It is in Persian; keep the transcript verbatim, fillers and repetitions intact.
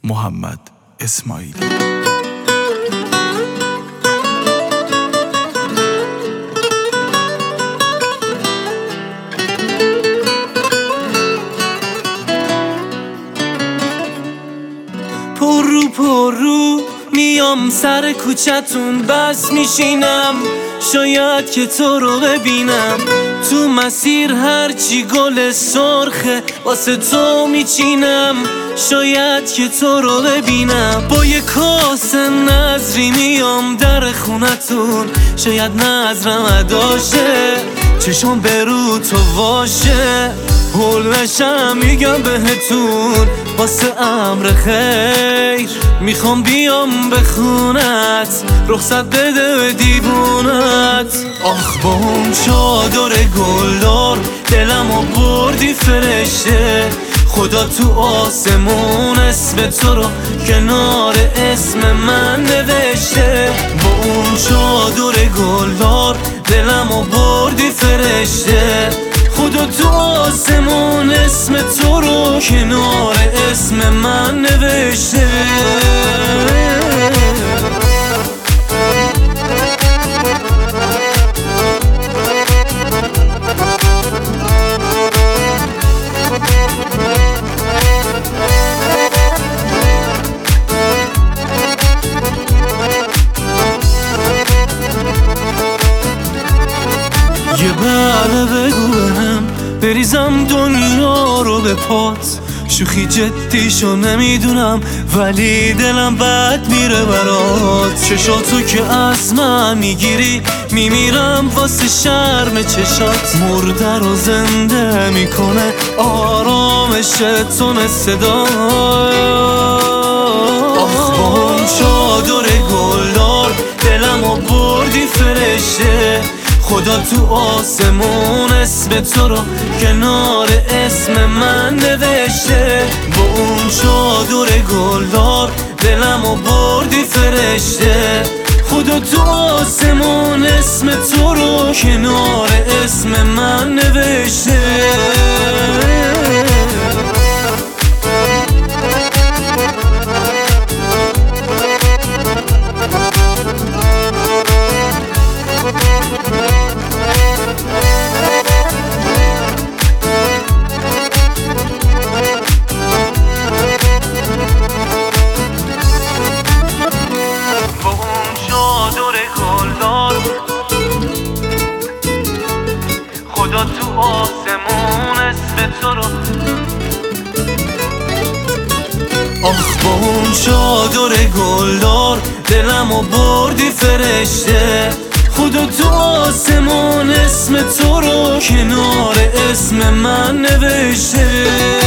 محمد اسماعیلی. پر رو پر رو میام سر کوچتون بس میشینم، شاید که تو رو ببینم. تو مسیر هرچی گل سرخه واسه تو میچینم، شاید که تو رو ببینم. با یه کاسه نظری میام در خونتون، شاید نظرم اداشه چشم برو تو واشه. حلشم میگم بهتون واسه امر خیر، میخوام بیام به خونت رخصت بده به دیوونت. آخ با اون چادر گلدار دلمو بردی فرشته، خدا تو آسمون اسم تو رو کنار اسم من نوشته. با اون چادر گلدار دلمو بردی فرشته، خدا تو آسمون اسم تو رو کنار اسم من نوشته. یه بله بگو بهم بریزم دنیا رو به پات، شوخی جدیشو نمیدونم ولی دلم بد میره برات. چشاتو که از من میگیری میمیرم واسه شرم چشات، مرده رو زنده میکنه آرامش تون صدا. آخ با اون چادر گلدار دلمو بردی فرشته، خدا تو آسمون اسم تو رو کنار اسم من نوشته. با اون چادر گلدار دلمو بردی فرشته، خدا تو آسمون اسم تو رو کنار اسم من نوشته. خدا تو آسمون اسم تو رو. آخ با اون چادر گلدار دلمو بردی فرشته، خدا تو آسمون اسم تو رو کنار اسم من نوشته.